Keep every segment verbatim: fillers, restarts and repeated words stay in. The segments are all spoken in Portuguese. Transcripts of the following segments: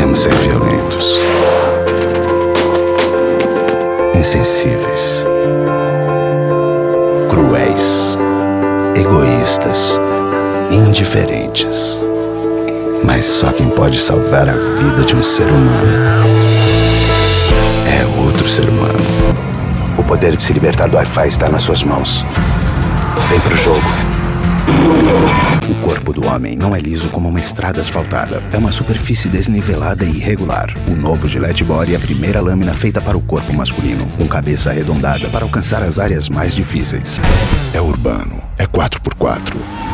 Podemos ser violentos, insensíveis, cruéis, egoístas, indiferentes. Mas só quem pode salvar a vida de um ser humano é outro ser humano. O poder de se libertar do Wi-Fi está nas suas mãos. Vem pro jogo. O corpo do homem não é liso como uma estrada asfaltada. É uma superfície desnivelada e irregular. O novo Gillette Body é a primeira lâmina feita para o corpo masculino, com cabeça arredondada para alcançar as áreas mais difíceis. É urbano. É quatro por quatro.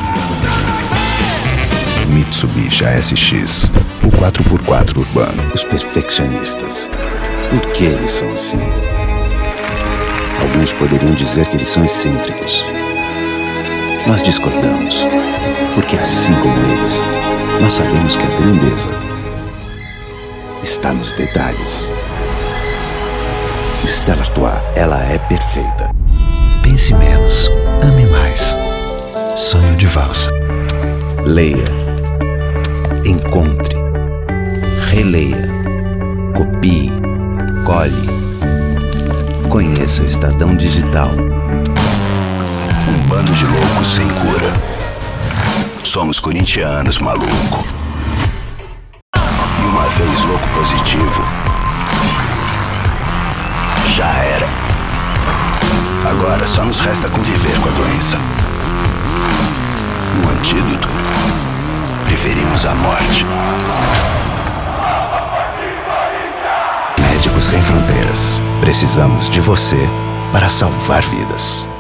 Mitsubishi A S X. O quatro por quatro urbano. Os perfeccionistas. Por que eles são assim? Alguns poderiam dizer que eles são excêntricos. Nós discordamos, porque assim como eles, nós sabemos que a grandeza está nos detalhes. Stella Artois, ela é perfeita. Pense menos, ame mais. Sonho de valsa. Leia, encontre, releia, copie, colhe. Conheça o Estadão Digital. Um bando de loucos sem cura. Somos corintianos, maluco. E uma vez louco positivo, já era. Agora só nos resta conviver com a doença. No antídoto, preferimos a morte. Médicos Sem Fronteiras. Precisamos de você para salvar vidas.